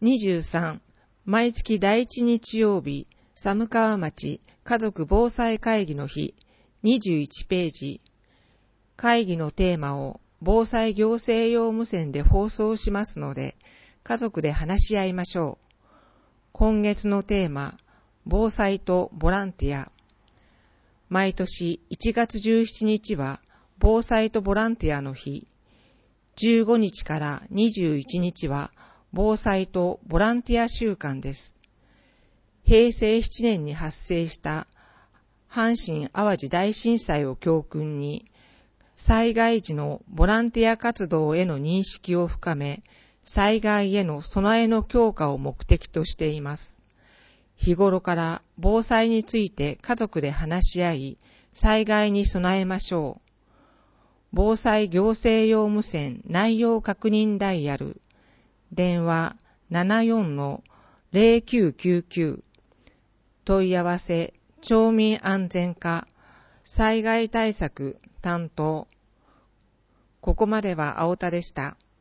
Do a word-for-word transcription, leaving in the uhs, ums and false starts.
にじゅうさん、毎月第一日曜日、寒川町家族防災会議の日、にじゅういちページ。会議のテーマを防災行政用無線で放送しますので、家族で話し合いましょう。今月のテーマ、防災とボランティア。毎年いちがつじゅうしちにちは防災とボランティアの日、じゅうごにちからにじゅういちにちは防災とボランティア週間です。へいせいななねんに発生した阪神淡路大震災を教訓に、災害時のボランティア活動への認識を深め、災害への備えの強化を目的としています。日頃から防災について家族で話し合い、災害に備えましょう。防災行政用無線内容確認ダイヤル、電話 ななよんのゼロきゅうきゅうきゅう、問い合わせ町民安全課災害対策担当。ここまでは青田でした。